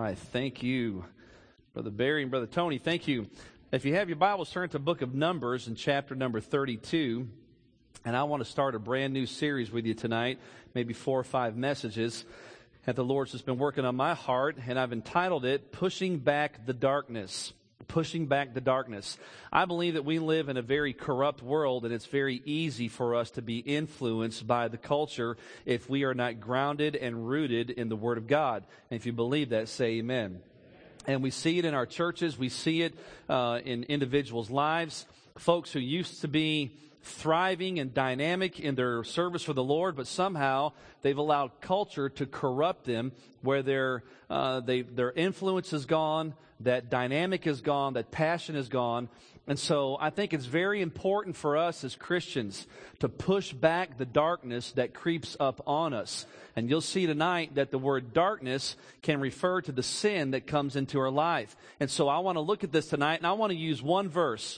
right. Thank you, Brother Barry and Brother Tony. Thank you. If you have your Bibles, turn to the book of Numbers in chapter number 32. And I want to start a brand new series with you tonight, maybe 4 or 5 messages that the Lord's just been working on my heart. And I've entitled it, Pushing Back the Darkness. Pushing back the darkness. I believe that we live in a very corrupt world, and it's very easy for us to be influenced by the culture if we are not grounded and rooted in the Word of God. And if you believe that, say amen. And we see it in our churches. We see it in individuals' lives. Folks who used to be thriving and dynamic in their service for the Lord, but somehow they've allowed culture to corrupt them, where their influence is gone, that dynamic is gone, that passion is gone. And so I think it's very important for us as Christians to push back the darkness that creeps up on us. And you'll see tonight that the word darkness can refer to the sin that comes into our life. And so I want to look at this tonight, and I want to use one verse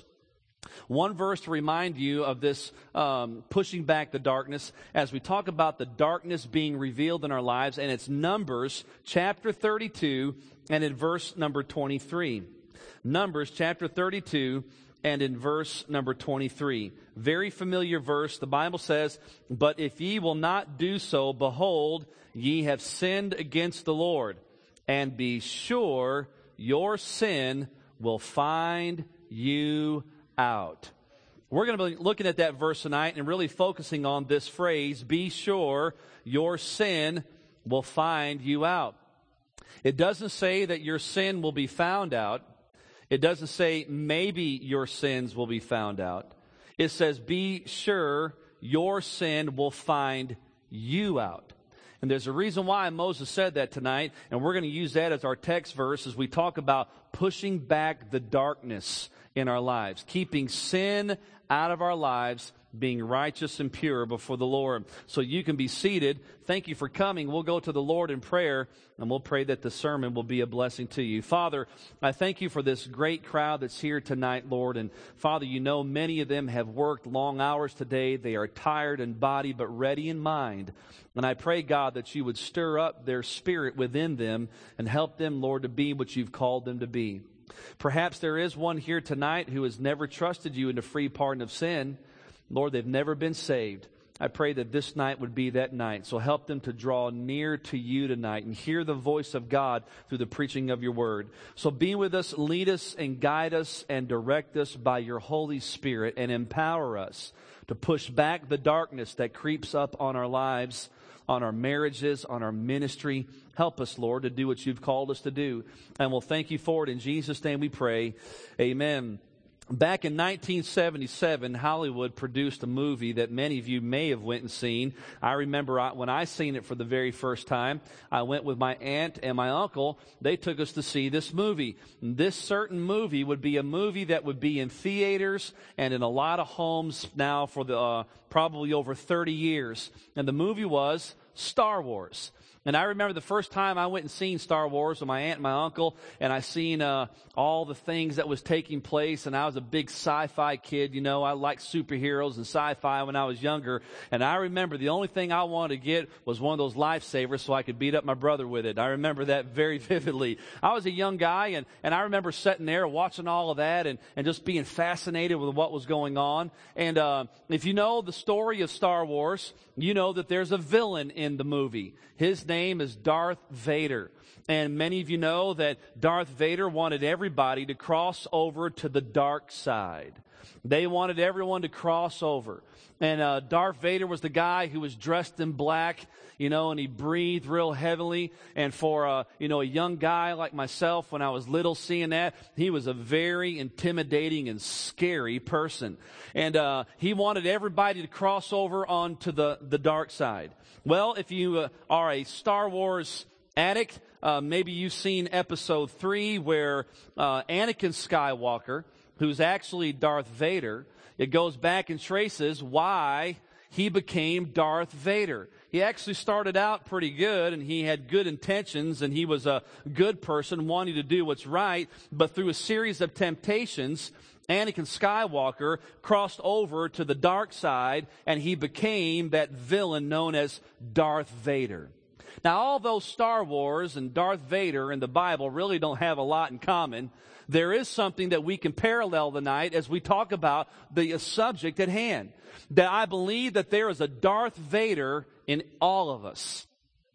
to remind you of this pushing back the darkness as we talk about the darkness being revealed in our lives. And it's Numbers chapter 32 and in verse number 23. Numbers chapter 32 and in verse number 23. Very familiar verse. The Bible says, "But if ye will not do so, behold, ye have sinned against the Lord, and be sure your sin will find you out." We're going to be looking at that verse tonight and really focusing on this phrase, be sure your sin will find you out. It doesn't say that your sin will be found out. It doesn't say maybe your sins will be found out. It says be sure your sin will find you out. And there's a reason why Moses said that tonight, and we're going to use that as our text verse as we talk about pushing back the darkness in our lives, keeping sin out of our lives, being righteous and pure before the Lord. So you can be seated. Thank you for coming. We'll go to the Lord in prayer, and we'll pray that the sermon will be a blessing to you. Father, I thank you for this great crowd that's here tonight, Lord. And Father, you know many of them have worked long hours today. They are tired in body, but ready in mind. And I pray, God, that you would stir up their spirit within them and help them, Lord, to be what you've called them to be. Perhaps there is one here tonight who has never trusted you in the free pardon of sin. Lord, they've never been saved. I pray that this night would be that night. So help them to draw near to you tonight and hear the voice of God through the preaching of your word. So be with us, lead us, and guide us and direct us by your Holy Spirit, and empower us to push back the darkness that creeps up on our lives, on our marriages, on our ministry. Help us, Lord, to do what you've called us to do. And we'll thank you for it. In Jesus' name we pray. Amen. Back in 1977, Hollywood produced a movie that many of you may have went and seen. I remember when I seen it for the very first time, I went with my aunt and my uncle. They took us to see this movie. This certain movie would be a movie that would be in theaters and in a lot of homes now for the probably over 30 years. And the movie was Star Wars. And I remember the first time I went and seen Star Wars with my aunt and my uncle, and I seen all the things that was taking place, and I was a big sci-fi kid, you know. I liked superheroes and sci-fi when I was younger, and I remember the only thing I wanted to get was one of those lifesavers so I could beat up my brother with it. I remember that very vividly. I was a young guy, and I remember sitting there watching all of that and just being fascinated with what was going on. And if you know the story of Star Wars, you know that there's a villain in the movie. His name is Darth Vader. And many of you know that Darth Vader wanted everybody to cross over to the dark side. They wanted everyone to cross over. And Darth Vader was the guy who was dressed in black, you know, and he breathed real heavily. And for, a young guy like myself, when I was little seeing that, he was a very intimidating and scary person. And he wanted everybody to cross over onto the dark side. Well, if you are a Star Wars addict, maybe you've seen episode 3 where Anakin Skywalker, who's actually Darth Vader, it goes back and traces why he became Darth Vader. He actually started out pretty good, and he had good intentions, and he was a good person wanting to do what's right, but through a series of temptations, Anakin Skywalker crossed over to the dark side, and he became that villain known as Darth Vader. Now, although Star Wars and Darth Vader and the Bible really don't have a lot in common, there is something that we can parallel tonight as we talk about the subject at hand. That I believe that there is a Darth Vader in all of us.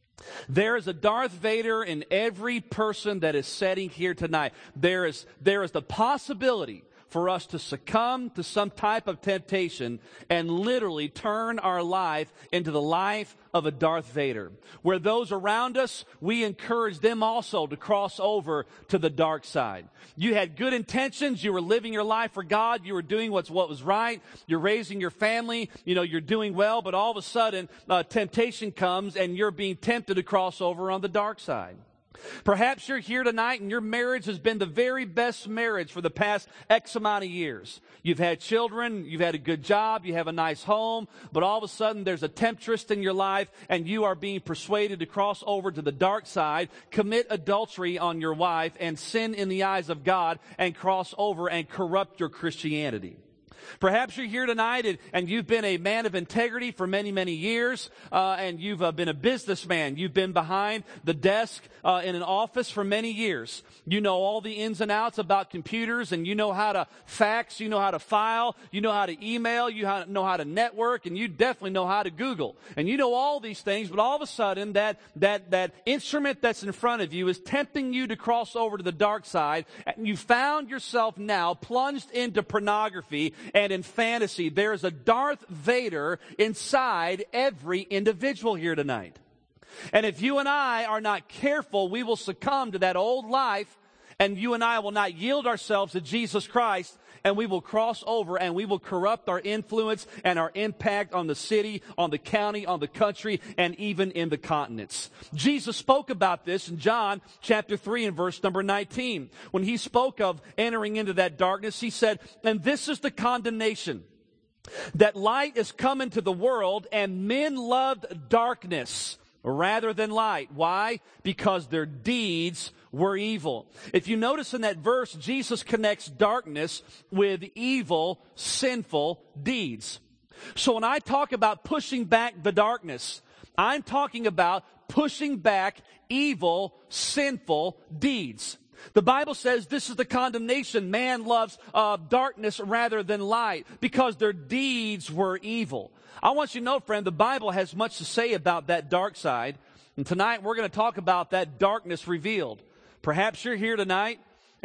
There is a Darth Vader in every person that is sitting here tonight. There is the possibility for us to succumb to some type of temptation and literally turn our life into the life of a Darth Vader. Where those around us, we encourage them also to cross over to the dark side. You had good intentions. You were living your life for God. You were doing what was right. You're raising your family. You're doing well. But all of a sudden, temptation comes and you're being tempted to cross over on the dark side. Perhaps you're here tonight and your marriage has been the very best marriage for the past X amount of years. You've had children, you've had a good job, you have a nice home, but all of a sudden there's a temptress in your life and you are being persuaded to cross over to the dark side, commit adultery on your wife, and sin in the eyes of God and cross over and corrupt your Christianity. Perhaps you're here tonight and you've been a man of integrity for many, many years, and you've been a businessman. You've been behind the desk in an office for many years. You know all the ins and outs about computers, and you know how to fax, you know how to file, you know how to email, know how to network, and you definitely know how to Google. And you know all these things, but all of a sudden that instrument that's in front of you is tempting you to cross over to the dark side, and you found yourself now plunged into pornography and in fantasy. There's a Darth Vader inside every individual here tonight. And if you and I are not careful, we will succumb to that old life, and you and I will not yield ourselves to Jesus Christ, and we will cross over and we will corrupt our influence and our impact on the city, on the county, on the country, and even in the continents. Jesus spoke about this in John chapter 3 and verse number 19. When he spoke of entering into that darkness, he said, "And this is the condemnation, that light is come into the world, and men loved darkness rather than light." Why? Because their deeds were evil. If you notice in that verse, Jesus connects darkness with evil, sinful deeds. So when I talk about pushing back the darkness, I'm talking about pushing back evil, sinful deeds. The Bible says this is the condemnation. Man loves darkness rather than light because their deeds were evil. I want you to know, friend, the Bible has much to say about that dark side. And tonight we're going to talk about that darkness revealed. Perhaps you're here tonight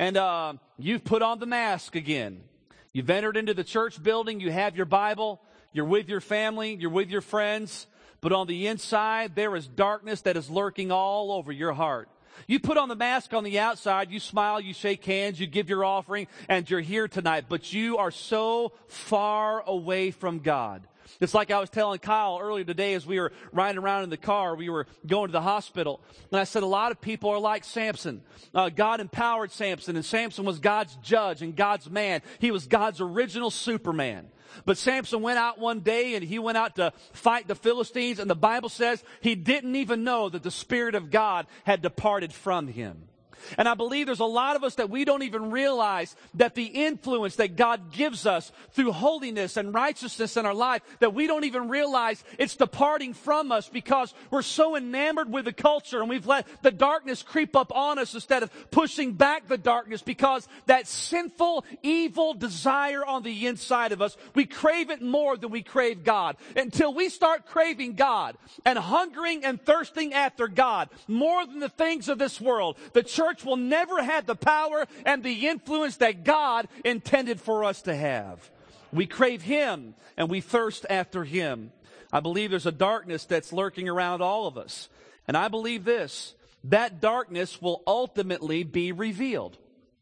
and you've put on the mask again. You've entered into the church building. You have your Bible. You're with your family. You're with your friends. But on the inside, there is darkness that is lurking all over your heart. You put on the mask on the outside, you smile, you shake hands, you give your offering, and you're here tonight. But you are so far away from God. It's like I was telling Kyle earlier today as we were riding around in the car. We were going to the hospital. And I said a lot of people are like Samson. God empowered Samson, and Samson was God's judge and God's man. He was God's original Superman. But Samson went out one day and he went out to fight the Philistines, and the Bible says he didn't even know that the Spirit of God had departed from him. And I believe there's a lot of us that we don't even realize that the influence that God gives us through holiness and righteousness in our life, that we don't even realize it's departing from us because we're so enamored with the culture and we've let the darkness creep up on us instead of pushing back the darkness, because that sinful, evil desire on the inside of us, we crave it more than we crave God. Until we start craving God and hungering and thirsting after God more than the things of this world, the church will never have the power and the influence that God intended for us to have. We crave Him and we thirst after Him. I believe there's a darkness that's lurking around all of us. And I believe this, that darkness will ultimately be revealed.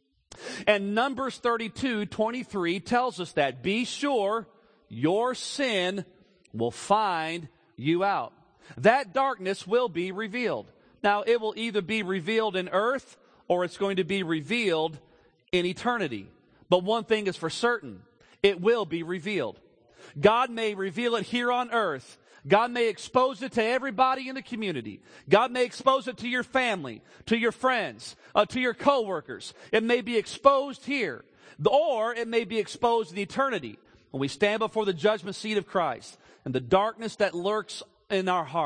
And Numbers 32:23 tells us that. Be sure your sin will find you out. That darkness will be revealed. Now, it will either be revealed in earth or it's going to be revealed in eternity. But one thing is for certain, it will be revealed. God may reveal it here on earth. God may expose it to everybody in the community. God may expose it to your family, to your friends, to your coworkers. It may be exposed here, or it may be exposed in eternity when we stand before the judgment seat of Christ. And the darkness that lurks in our heart,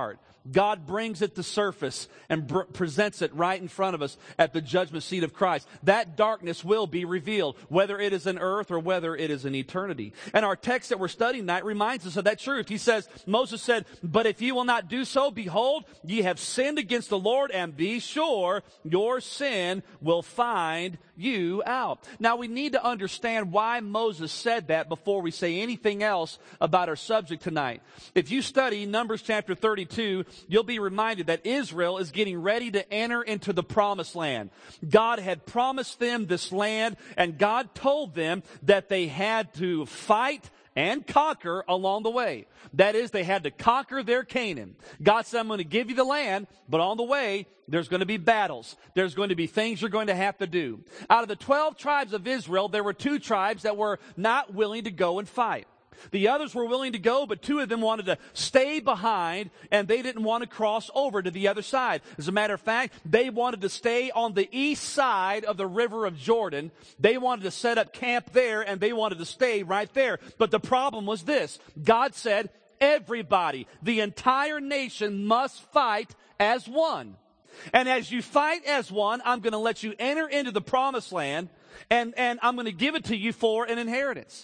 God brings it to surface and presents it right in front of us at the judgment seat of Christ. That darkness will be revealed, whether it is in earth or whether it is in eternity. And our text that we're studying tonight reminds us of that truth. He says, Moses said, "But if ye will not do so, behold, ye have sinned against the Lord, and be sure your sin will find you out." Now, we need to understand why Moses said that before we say anything else about our subject tonight. If you study Numbers chapter 32, you'll be reminded that Israel is getting ready to enter into the promised land. God had promised them this land, and God told them that they had to fight and conquer along the way. That is, they had to conquer their Canaan. God said, "I'm going to give you the land, but on the way, there's going to be battles. There's going to be things you're going to have to do." Out of the 12 tribes of Israel, there were 2 tribes that were not willing to go and fight. The others were willing to go, but 2 of them wanted to stay behind, and they didn't want to cross over to the other side. As a matter of fact, they wanted to stay on the east side of the river of Jordan. They wanted to set up camp there, and they wanted to stay right there. But the problem was this. God said, everybody, the entire nation must fight as one. And as you fight as one, I'm going to let you enter into the promised land, and I'm going to give it to you for an inheritance.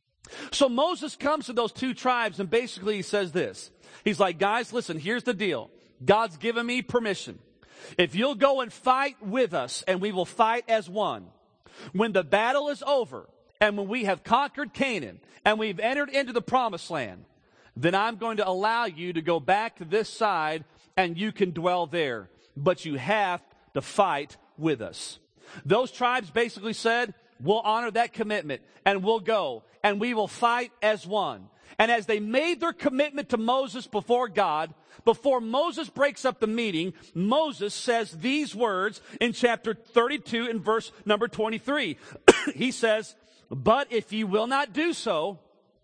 So Moses comes to those 2 tribes, and basically he says this. He's like, "Guys, listen, here's the deal. God's given me permission. If you'll go and fight with us, and we will fight as one, when the battle is over, and when we have conquered Canaan, and we've entered into the promised land, then I'm going to allow you to go back to this side, and you can dwell there. But you have to fight with us." Those tribes basically said, "We'll honor that commitment, and we'll go, and we will fight as one." And as they made their commitment to Moses before God, before Moses breaks up the meeting, Moses says these words in chapter 32 in verse number 23. He says, "But if ye will not do so,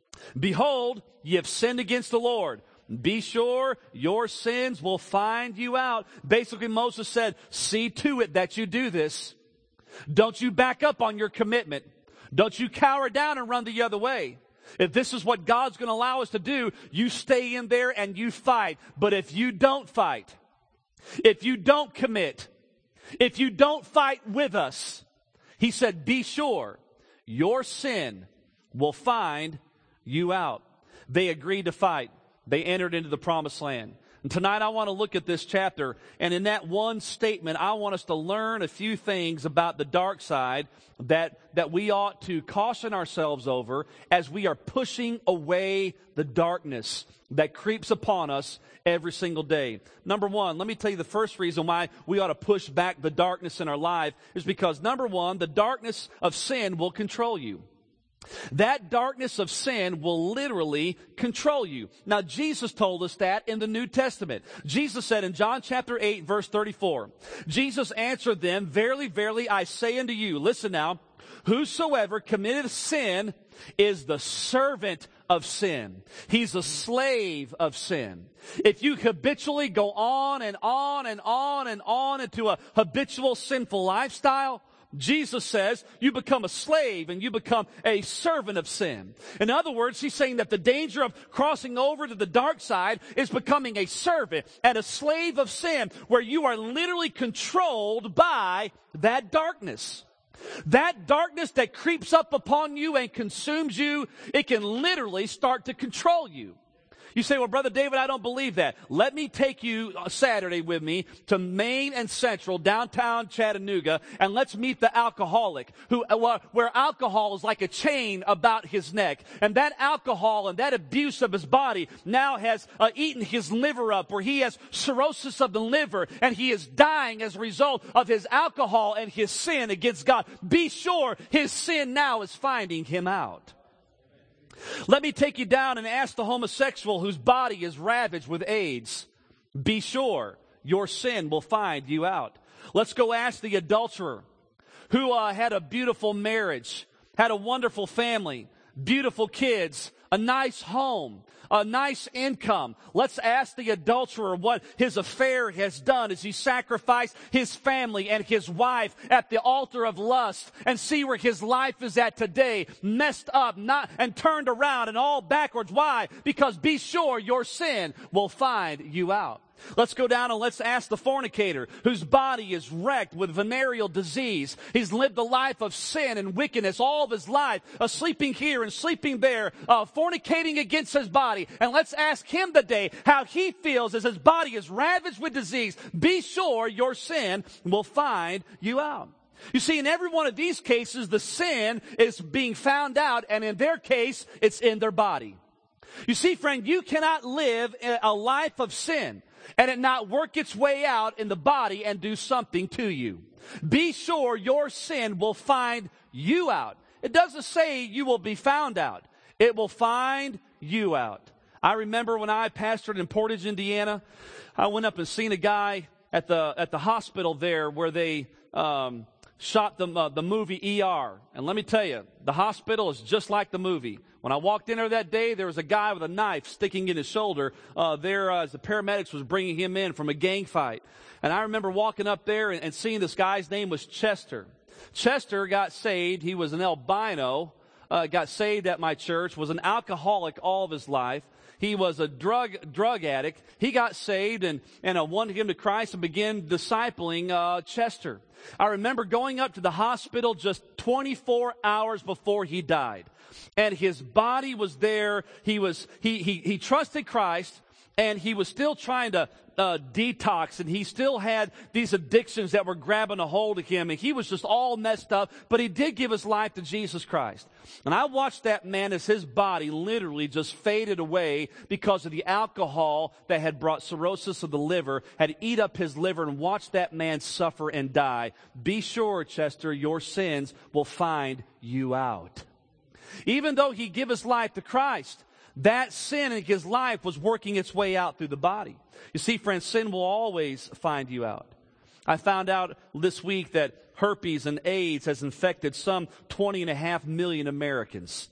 behold, ye have sinned against the Lord. Be sure your sins will find you out." Basically, Moses said, see to it that you do this. Don't you back up on your commitment. Don't you cower down and run the other way. If this is what God's going to allow us to do, you stay in there and you fight. But if you don't fight, if you don't commit, if you don't fight with us, he said, be sure your sin will find you out. They agreed to fight. They entered into the promised land. And tonight I want to look at this chapter, and in that one statement, I want us to learn a few things about the dark side that we ought to caution ourselves over as we are pushing away the darkness that creeps upon us every single day. Number one, let me tell you the first reason why we ought to push back the darkness in our life is because, number one, the darkness of sin will control you. That darkness of sin will literally control you. Now, Jesus told us that in the New Testament. Jesus said in John chapter 8, verse 34, Jesus answered them, "Verily, verily, I say unto you," listen now, "whosoever committeth sin is the servant of sin." He's a slave of sin. If you habitually go on and on and on and on into a habitual sinful lifestyle, Jesus says you become a slave and you become a servant of sin. In other words, he's saying that the danger of crossing over to the dark side is becoming a servant and a slave of sin, where you are literally controlled by that darkness. That darkness that creeps up upon you and consumes you, it can literally start to control you. You say, "Well, Brother David, I don't believe that." Let me take you Saturday with me to Main and Central, downtown Chattanooga, and let's meet the alcoholic where alcohol is like a chain about his neck. And that alcohol and that abuse of his body now has eaten his liver up, where he has cirrhosis of the liver, and he is dying as a result of his alcohol and his sin against God. Be sure his sin now is finding him out. Let me take you down and ask the homosexual whose body is ravaged with AIDS. Be sure your sin will find you out. Let's go ask the adulterer who had a beautiful marriage, had a wonderful family, beautiful kids, a nice home, a nice income. Let's ask the adulterer what his affair has done as he sacrificed his family and his wife at the altar of lust, and see where his life is at today, messed up, and turned around and all backwards. Why? Because be sure your sin will find you out. Let's go down and let's ask the fornicator whose body is wrecked with venereal disease. He's lived a life of sin and wickedness all of his life, sleeping here and sleeping there, fornicating against his body. And let's ask him today how he feels as his body is ravaged with disease. Be sure your sin will find you out. You see, in every one of these cases, the sin is being found out, and in their case, it's in their body. You see, friend, you cannot live a life of sin and it not work its way out in the body and do something to you. Be sure your sin will find you out. It doesn't say you will be found out. It will find you out. I remember when I pastored in Portage, Indiana, I went up and seen a guy at the hospital there where they shot the movie ER. And let me tell you, the hospital is just like the movie. When I walked in there that day, there was a guy with a knife sticking in his shoulder as the paramedics was bringing him in from a gang fight. And I remember walking up there and seeing this guy's name was Chester. Chester got saved. He was an albino, got saved at my church, was an alcoholic all of his life. He was a drug addict. He got saved and won him to Christ and began discipling Chester. I remember going up to the hospital just 24 hours before he died. And his body was there. He trusted Christ, and he was still trying to detox, and he still had these addictions that were grabbing a hold of him, and he was just all messed up, but he did give his life to Jesus Christ. And I watched that man as his body literally just faded away because of the alcohol that had brought cirrhosis of the liver, had eat up his liver, and watched that man suffer and die. Be sure, Chester, your sins will find you out. Even though he gave his life to Christ, that sin in his life was working its way out through the body. You see, friends, sin will always find you out. I found out this week that herpes and AIDS has infected some 20.5 million Americans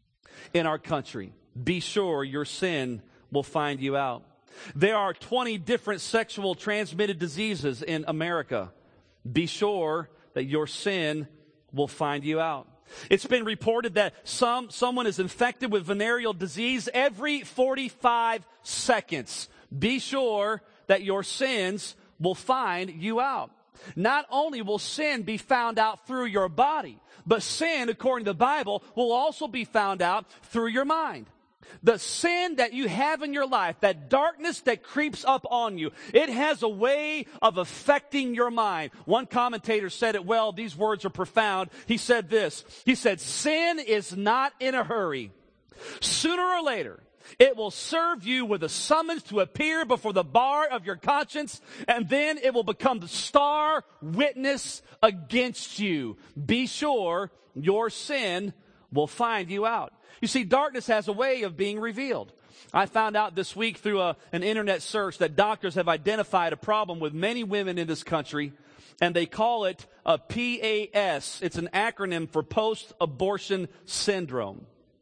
in our country. Be sure your sin will find you out. There are 20 different sexual transmitted diseases in America. Be sure that your sin will find you out. It's been reported that someone is infected with venereal disease every 45 seconds. Be sure that your sins will find you out. Not only will sin be found out through your body, but sin, according to the Bible, will also be found out through your mind. The sin that you have in your life, that darkness that creeps up on you, it has a way of affecting your mind. One commentator said it well. These words are profound. He said this. He said, sin is not in a hurry. Sooner or later, it will serve you with a summons to appear before the bar of your conscience, and then it will become the star witness against you. Be sure your sin will find you out. You see, darkness has a way of being revealed. I found out this week through an internet search that doctors have identified a problem with many women in this country, and they call it a PAS. It's an acronym for post-abortion syndrome.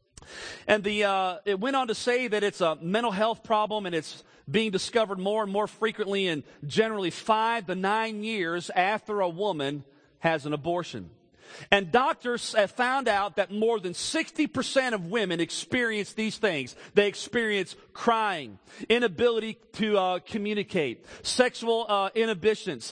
And it went on to say that it's a mental health problem, and it's being discovered more and more frequently in generally 5 to 9 years after a woman has an abortion. And doctors have found out that more than 60% of women experience these things. They experience crying, inability to communicate, sexual inhibitions,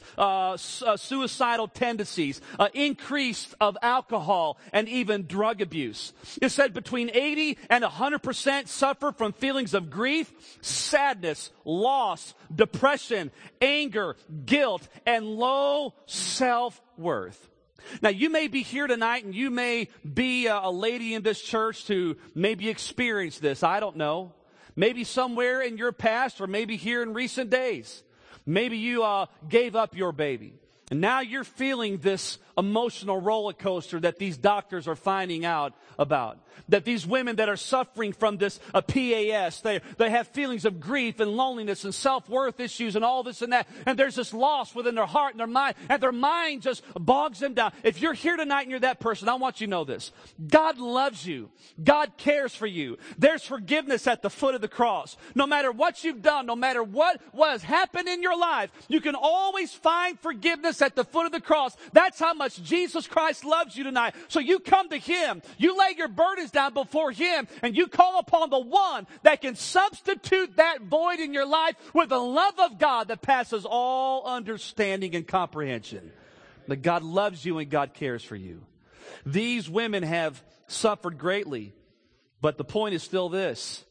suicidal tendencies, increase of alcohol, and even drug abuse. It said between 80 and 100% suffer from feelings of grief, sadness, loss, depression, anger, guilt, and low self-worth. Now, you may be here tonight, and you may be a lady in this church who maybe experienced this. I don't know. Maybe somewhere in your past, or maybe here in recent days. Maybe you gave up your baby. And now you're feeling this emotional roller coaster that these doctors are finding out about. That these women that are suffering from this PAS, they have feelings of grief and loneliness and self-worth issues and all this and that. And there's this loss within their heart and their mind just bogs them down. If you're here tonight and you're that person, I want you to know this. God loves you. God cares for you. There's forgiveness at the foot of the cross. No matter what you've done, no matter what has happened in your life, you can always find forgiveness Jesus at the foot of the cross. That's how much Jesus Christ loves you tonight. So you come to Him, you lay your burdens down before Him, and you call upon the one that can substitute that void in your life with the love of God that passes all understanding and comprehension. That God loves you and God cares for you. These women have suffered greatly, but the point is still this.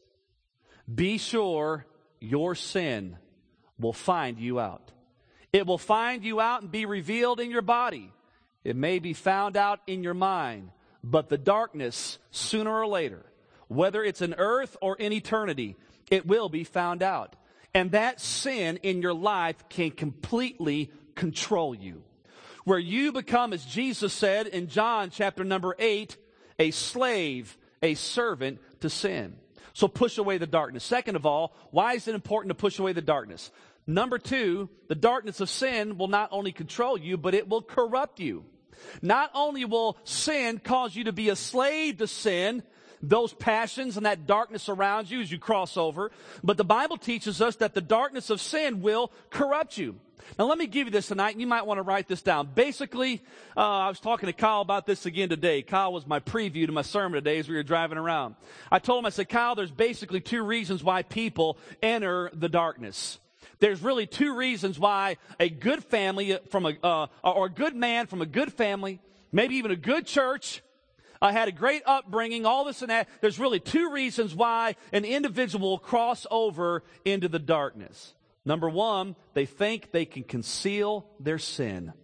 Be sure your sin will find you out. It will find you out and be revealed in your body. It may be found out in your mind, but the darkness, sooner or later, whether it's in earth or in eternity, it will be found out. And that sin in your life can completely control you. Where you become, as Jesus said in John chapter number 8, a slave, a servant to sin. So push away the darkness. Second of all, why is it important to push away the darkness? Number two, the darkness of sin will not only control you, but it will corrupt you. Not only will sin cause you to be a slave to sin, those passions and that darkness around you as you cross over, but the Bible teaches us that the darkness of sin will corrupt you. Now, let me give you this tonight, and you might want to write this down. Basically, I was talking to Kyle about this again today. Kyle was my preview to my sermon today as we were driving around. I told him, I said, Kyle, there's basically two reasons why people enter the darkness. There's really two reasons why a good family or a good man from a good family, maybe even a good church, had a great upbringing, all this and that. There's really two reasons why an individual will cross over into the darkness. Number one, they think they can conceal their sin.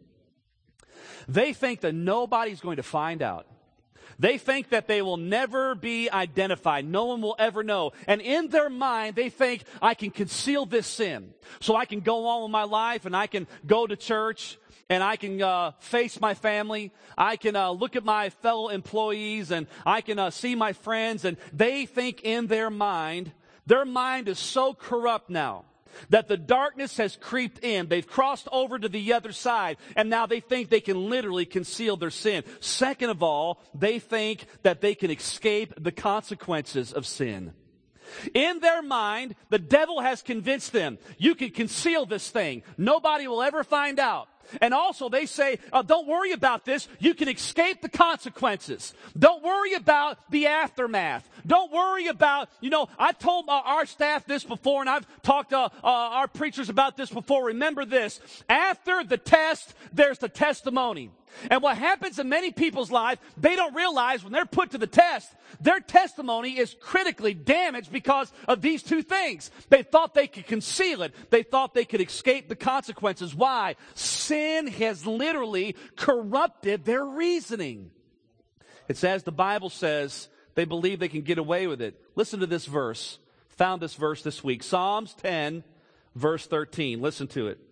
They think that nobody's going to find out. They think that they will never be identified. No one will ever know. And in their mind, they think, I can conceal this sin. So I can go on with my life and I can go to church and I can face my family. I can look at my fellow employees and I can see my friends. And they think in their mind is so corrupt now that the darkness has creeped in. They've crossed over to the other side, and now they think they can literally conceal their sin. Second of all, they think that they can escape the consequences of sin. In their mind, the devil has convinced them, you can conceal this thing. Nobody will ever find out. And also they say, don't worry about this. You can escape the consequences. Don't worry about the aftermath. Don't worry about, I've told our staff this before, and I've talked to our preachers about this before. Remember this. After the test, there's the testimony. And what happens in many people's life, they don't realize when they're put to the test, their testimony is critically damaged because of these two things. They thought they could conceal it. They thought they could escape the consequences. Why? Sin has literally corrupted their reasoning. It's as the Bible says, they believe they can get away with it. Listen to this verse. Found this verse this week. Psalms 10, verse 13. Listen to it.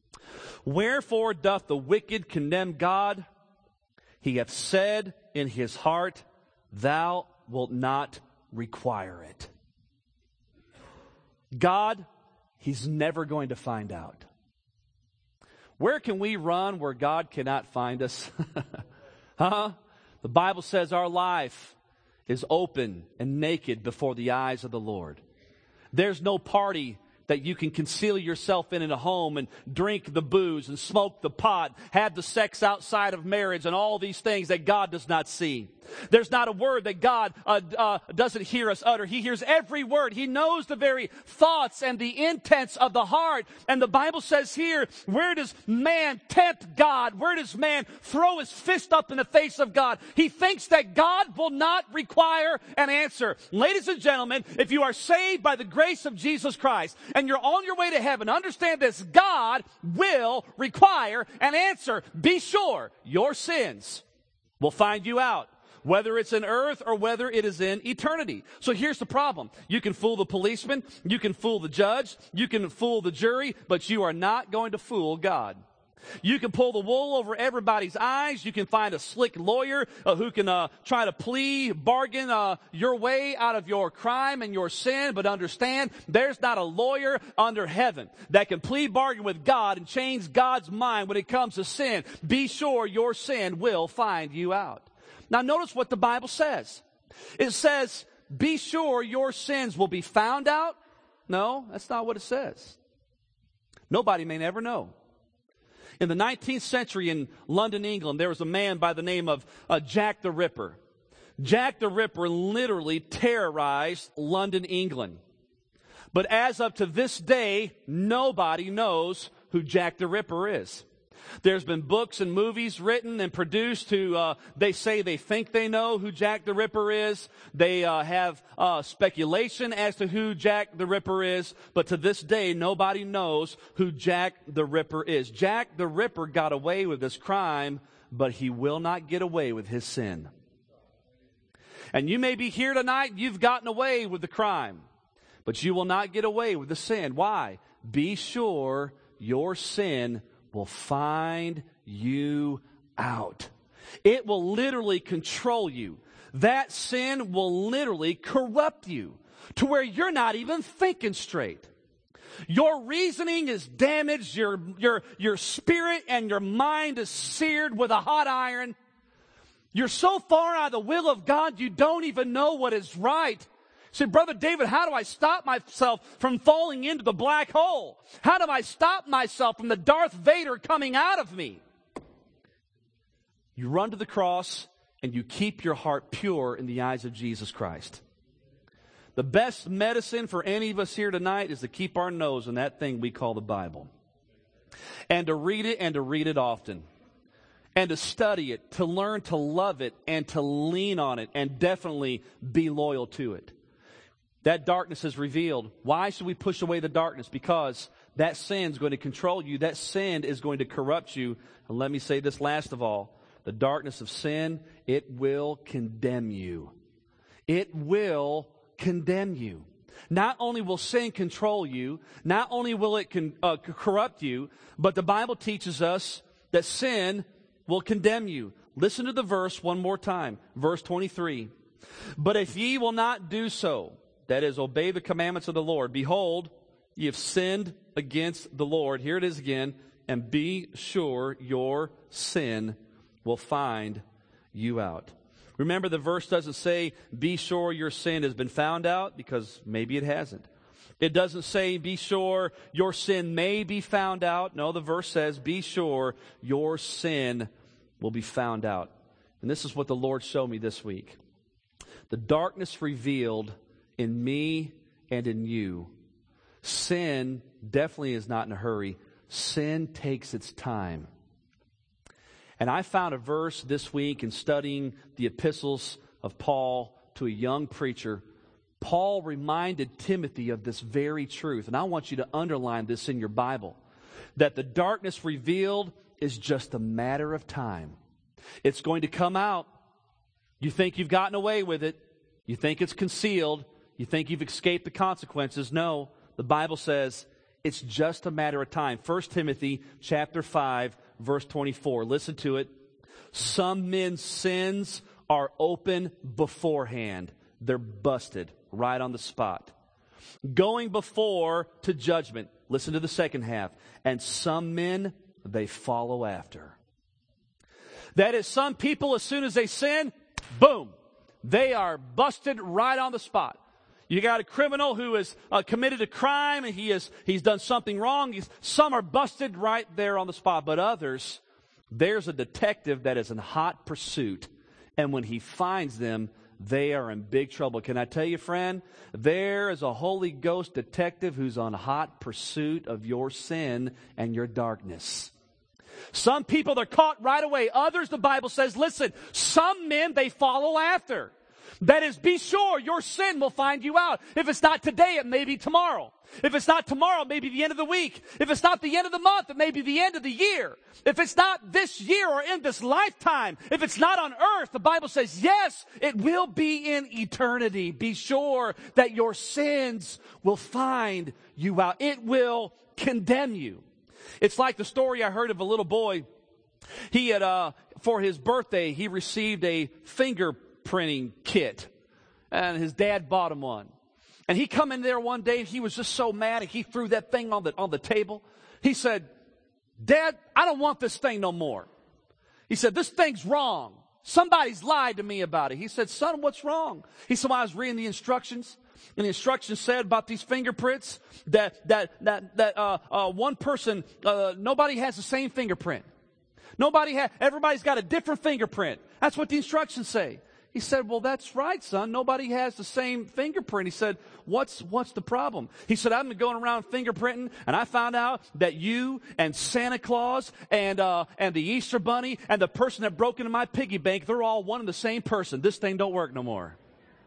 Wherefore doth the wicked condemn God? He hath said in his heart, thou wilt not require it. God, He's never going to find out. Where can we run where God cannot find us? The Bible says our life is open and naked before the eyes of the Lord. There's no party that you can conceal yourself in a home and drink the booze and smoke the pot, have the sex outside of marriage and all these things that God does not see. There's not a word that God doesn't hear us utter. He hears every word. He knows the very thoughts and the intents of the heart. And the Bible says here, where does man tempt God? Where does man throw his fist up in the face of God? He thinks that God will not require an answer. Ladies and gentlemen, if you are saved by the grace of Jesus Christ and you're on your way to heaven, understand this, God will require an answer. Be sure your sins will find you out, whether it's in earth or whether it is in eternity. So here's the problem. You can fool the policeman, you can fool the judge, you can fool the jury, but you are not going to fool God. You can pull the wool over everybody's eyes. You can find a slick lawyer who can try to bargain your way out of your crime and your sin. But understand, there's not a lawyer under heaven that can bargain with God and change God's mind when it comes to sin. Be sure your sin will find you out. Now notice what the Bible says. It says, be sure your sins will be found out. No, that's not what it says. Nobody may never know. In the 19th century in London, England, there was a man by the name of Jack the Ripper. Jack the Ripper literally terrorized London, England. But as of to this day, nobody knows who Jack the Ripper is. There's been books and movies written and produced they say they think they know who Jack the Ripper is. They have speculation as to who Jack the Ripper is. But to this day, nobody knows who Jack the Ripper is. Jack the Ripper got away with this crime, but he will not get away with his sin. And you may be here tonight, you've gotten away with the crime, but you will not get away with the sin. Why? Be sure your sin will find you out. It will literally control you. That sin will literally corrupt you to where you're not even thinking straight. Your reasoning is damaged. Your spirit and your mind is seared with a hot iron. You're so far out of the will of God, you don't even know what is right. Say, Brother David, how do I stop myself from falling into the black hole? How do I stop myself from the Darth Vader coming out of me? You run to the cross and you keep your heart pure in the eyes of Jesus Christ. The best medicine for any of us here tonight is to keep our nose in that thing we call the Bible. And to read it often. And to study it, to learn to love it, and to lean on it, and definitely be loyal to it. That darkness is revealed. Why should we push away the darkness? Because that sin is going to control you. That sin is going to corrupt you. And let me say this last of all. The darkness of sin, it will condemn you. It will condemn you. Not only will sin control you, not only will it corrupt you, but the Bible teaches us that sin will condemn you. Listen to the verse one more time. Verse 23. But if ye will not do so, that is, obey the commandments of the Lord, behold, ye have sinned against the Lord. Here it is again. And be sure your sin will find you out. Remember, the verse doesn't say, be sure your sin has been found out, because maybe it hasn't. It doesn't say, be sure your sin may be found out. No, the verse says, be sure your sin will be found out. And this is what the Lord showed me this week. The darkness revealed in me and in you. Sin definitely is not in a hurry. Sin takes its time. And I found a verse this week in studying the epistles of Paul to a young preacher. Paul reminded Timothy of this very truth. And I want you to underline this in your Bible. That the darkness revealed is just a matter of time. It's going to come out. You think you've gotten away with it. You think it's concealed. You think you've escaped the consequences. No, the Bible says it's just a matter of time. 1 Timothy chapter 5, verse 24. Listen to it. Some men's sins are open beforehand. They're busted right on the spot. Going before to judgment. Listen to the second half. And some men, they follow after. That is, some people, as soon as they sin, boom, they are busted right on the spot. You got a criminal who has committed a crime and he's done something wrong. Some are busted right there on the spot. But others, there's a detective that is in hot pursuit. And when he finds them, they are in big trouble. Can I tell you, friend, there is a Holy Ghost detective who's on hot pursuit of your sin and your darkness. Some people, they're caught right away. Others, the Bible says, listen, some men, they follow after. That is, be sure your sin will find you out. If it's not today, it may be tomorrow. If it's not tomorrow, it may be the end of the week. If it's not the end of the month, it may be the end of the year. If it's not this year or in this lifetime, if it's not on earth, the Bible says, yes, it will be in eternity. Be sure that your sins will find you out. It will condemn you. It's like the story I heard of a little boy. He had, for his birthday, he received a fingerprinting kit, and his dad bought him one. And he come in there one day, he was just so mad, and he threw that thing on the table. He said, Dad, I don't want this thing no more. He said, this thing's wrong. Somebody's lied to me about it. He said, son, what's wrong? He said, well, I was reading the instructions. And the instructions said about these fingerprints that one person, nobody has the same fingerprint. Everybody's got a different fingerprint. That's what the instructions say. He said, well, that's right, son. Nobody has the same fingerprint. He said, what's the problem? He said, I've been going around fingerprinting, and I found out that you and Santa Claus and the Easter Bunny and the person that broke into my piggy bank, they're all one and the same person. This thing don't work no more.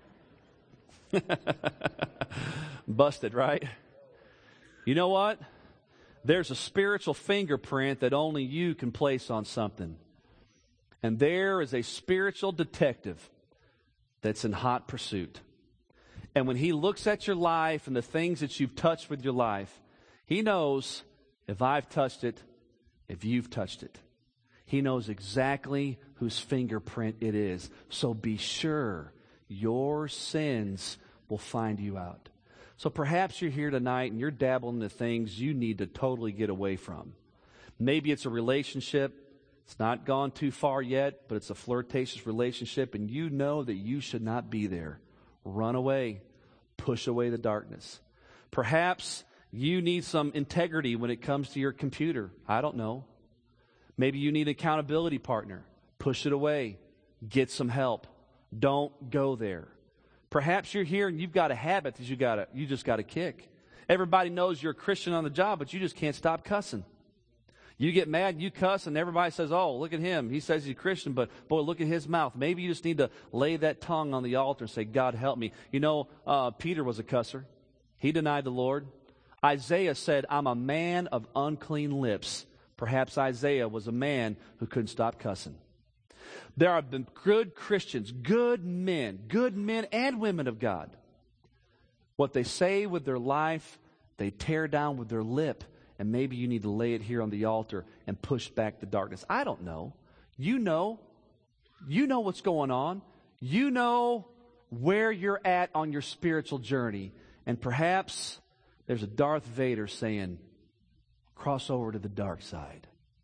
Busted, right? You know what? There's a spiritual fingerprint that only you can place on something. And there is a spiritual detective that's in hot pursuit. And when he looks at your life and the things that you've touched with your life, he knows if I've touched it, if you've touched it. He knows exactly whose fingerprint it is. So be sure your sins will find you out. So perhaps you're here tonight and you're dabbling into things you need to totally get away from. Maybe it's a relationship. It's not gone too far yet, but it's a flirtatious relationship, and you know that you should not be there. Run away. Push away the darkness. Perhaps you need some integrity when it comes to your computer. I don't know. Maybe you need an accountability partner. Push it away. Get some help. Don't go there. Perhaps you're here and you've got a habit that you just got to kick. Everybody knows you're a Christian on the job, but you just can't stop cussing. You get mad, you cuss, and everybody says, oh, look at him. He says he's a Christian, but boy, look at his mouth. Maybe you just need to lay that tongue on the altar and say, God, help me. You know, Peter was a cusser. He denied the Lord. Isaiah said, I'm a man of unclean lips. Perhaps Isaiah was a man who couldn't stop cussing. There have been good Christians, good men and women of God. What they say with their life, they tear down with their lip. And maybe you need to lay it here on the altar and push back the darkness. I don't know. You know. You know what's going on. You know where you're at on your spiritual journey. And perhaps there's a Darth Vader saying, cross over to the dark side.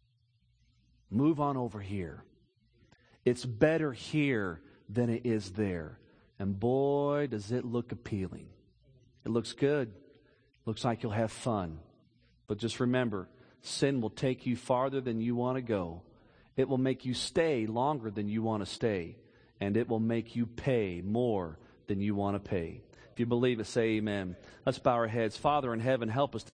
Move on over here. It's better here than it is there. And boy, does it look appealing. It looks good. Looks like you'll have fun. But just remember, sin will take you farther than you want to go. It will make you stay longer than you want to stay. And it will make you pay more than you want to pay. If you believe it, say amen. Let's bow our heads. Father in heaven, help us.